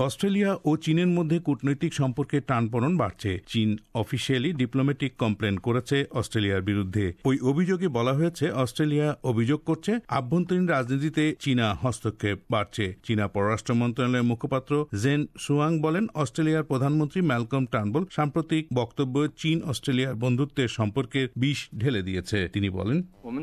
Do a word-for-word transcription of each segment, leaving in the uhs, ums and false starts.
Australia ও চীনের মধ্যে কূটনৈতিক সম্পর্কের টানপোড়েন বাড়ছে। চীন অফিসিয়ালি ডিপ্লোম্যাটিক কমপ্লেন করেছে অস্ট্রেলিয়ার বিরুদ্ধে। ওই অভিযোগে বলা হয়েছে অস্ট্রেলিয়া অভিযোগ করছে আভ্যন্তরীণ রাজনীতিতে চীনা হস্তক্ষেপ বাড়ছে। চীনা পররাষ্ট্র মন্ত্রণালয়ের মুখপাত্র জেন সুয়াং বলেন, অস্ট্রেলিয়ার প্রধানমন্ত্রী ম্যালকম টার্নবুল সাম্প্রতিক বক্তব্য চীন অস্ট্রেলিয়ার বন্ধুত্বের সম্পর্কের বিষ ঢেলে দিয়েছে। তিনি বলেন,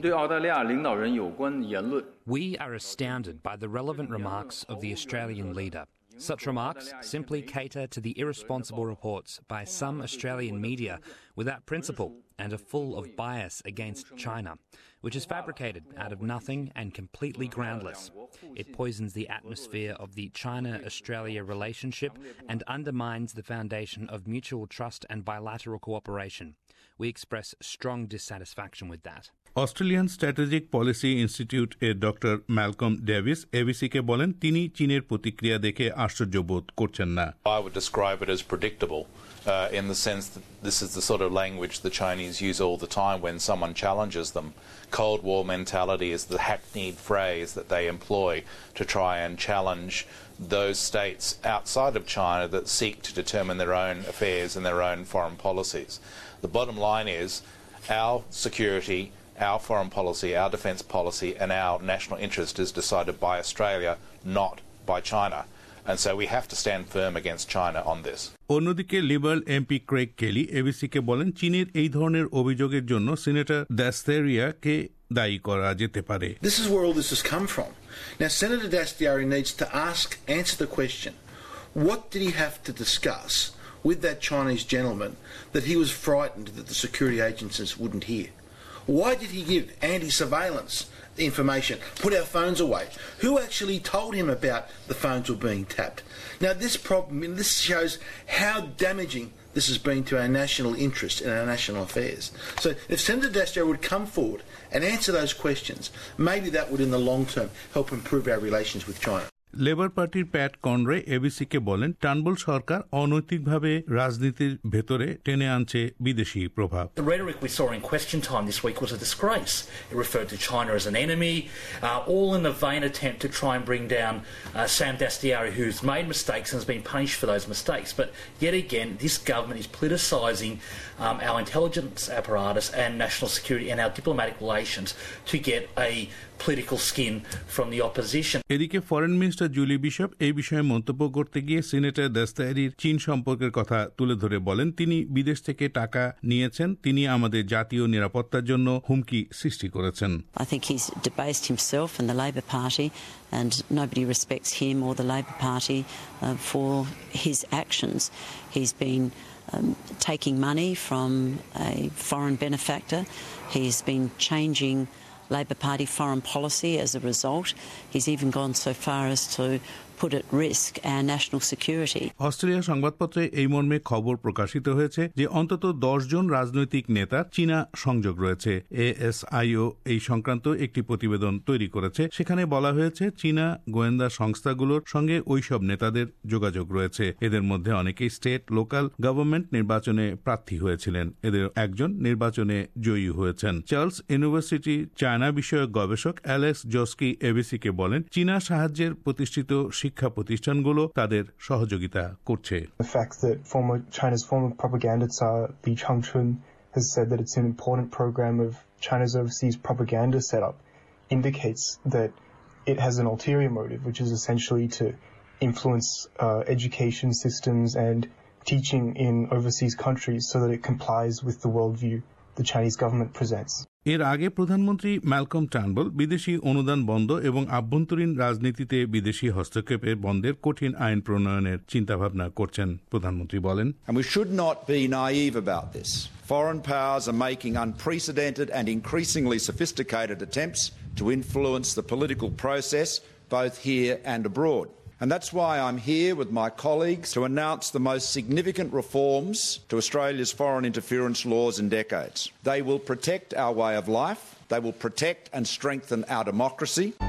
We are astounded by the relevant remarks of the Australian leader. Such remarks simply cater to the irresponsible reports by some Australian media without principle and are full of bias against China, which is fabricated out of nothing and completely groundless. It poisons the atmosphere of the China-Australia relationship and undermines the foundation of mutual trust and bilateral cooperation. We express strong dissatisfaction with that. Australian Strategic Policy Institute এর doctor Malcolm Davis এবিসিকে বলেন, তিনি চীনের প্রতিক্রিয়া দেখে আশ্চর্য বোধ করছেন না। I would describe it as predictable uh, in the sense that this is the sort of language the Chinese use all the time when someone challenges them. Cold War mentality is the hackneyed phrase that they employ to try and challenge those states outside of China that seek to determine their own affairs and their own foreign policies. The bottom line is our security, our foreign policy, our defence policy and our national interest is decided by Australia, not by China. And so we have to stand firm against China on this. অন্যদিকে Liberal MP Craig Kelly এবিসিকে বলেন, চীনের এই ধরনের অভিযোগের জন্য senator দাস্তেরিয়াকে দায়ী করা যেতে পারে। This is where all this has come from. Now Senator Dastyari needs to ask, answer the question, what did he have to discuss with that Chinese gentleman that he was frightened that the security agencies wouldn't hear? Why did he give anti-surveillance information, put our phones away? Who actually told him about the phones were being tapped? Now this problem, this shows how damaging this has been to our national interest and our national affairs. So if Senator Dastyari would come forward and answer those questions, maybe that would in the long term help improve our relations with China. Labour পার্টির Pat কনরে এবিসিকে বলেন, Turnbull সরকার অনৈতিকভাবে রাজনীতির ভেতরে টেনে আনছে বিদেশি প্রভাব। The rhetoric we saw in Question Time this week was a disgrace. It referred to China as an enemy, uh, all in the vain attempt to try and bring down uh, Sam Dastyari, who's made mistakes and has been punished for those mistakes. But yet again, this government is politicising um, our intelligence apparatus and national security and our diplomatic relations to get a political skin from the opposition. এদিকে foreign minister Julie Bishop এই বিষয়ে মন্তব্য করতে গিয়ে senator দাস্তারির চীন সম্পর্কের কথা তুলে ধরে বলেন, তিনি বিদেশ থেকে টাকা নিয়েছেন, তিনি আমাদের জাতীয় নিরাপত্তার জন্য হুমকি সৃষ্টি করেছেন। I think he's debased himself and the Labor Party and nobody respects him or the Labor Party uh, for his actions. He's been um, taking money from a foreign benefactor. He's been changing Labor Party foreign policy as a result. He's even gone so far as to put at risk our national security. Australia সংবাদপত্রে এই মর্মে খবর প্রকাশিত হয়েছে যে অন্তত দশ জন রাজনৈতিক নেতার চীনা সংযোগ রয়েছে। এএসআইও এই সংক্রান্ত একটি প্রতিবেদন তৈরি করেছে। সেখানে বলা হয়েছে চীনা গোয়েন্দা সংস্থাগুলোর সঙ্গে ওইসব নেতাদের যোগাযোগ রয়েছে। এদের মধ্যে অনেকেই স্টেট লোকাল গভর্নমেন্ট নির্বাচনে প্রার্থী হয়েছিলেন। এদের একজন নির্বাচনে জয়ী হয়েছেন। চার্লস ইউনিভার্সিটি চায়না বিষয়ক গবেষক অ্যালেক্স জস্কি এবিসিকে বলেন, চীনা সাহায্যের প্রতিষ্ঠিত শিক্ষা প্রতিষ্ঠানগুলো তাদের সহযোগিতা করছে। The fact that former China's former propaganda czar Li Changchun has said that it's an important program of China's overseas propaganda setup indicates that it has an ulterior motive, which is essentially to influence uh, education systems and teaching in overseas countries so that it complies with the worldview the Chinese government presents. এর আগে প্রধানমন্ত্রী Malcolm Turnbull বিদেশি অনুদান বন্ধ এবং আভ্যন্তরীণ রাজনীতিতে বিদেশি হস্তক্ষেপের বন্ধের কঠিন আইন প্রণয়নের চিন্তাভাবনা করছেন। প্রধানমন্ত্রী বলেন, And we should not be naive about this. Foreign powers are making unprecedented and increasingly sophisticated attempts to influence the political process both here and abroad. And that's why I'm here with my colleagues to announce the most significant reforms to Australia's foreign interference laws in decades. They will protect our way of life, they will protect and strengthen our democracy.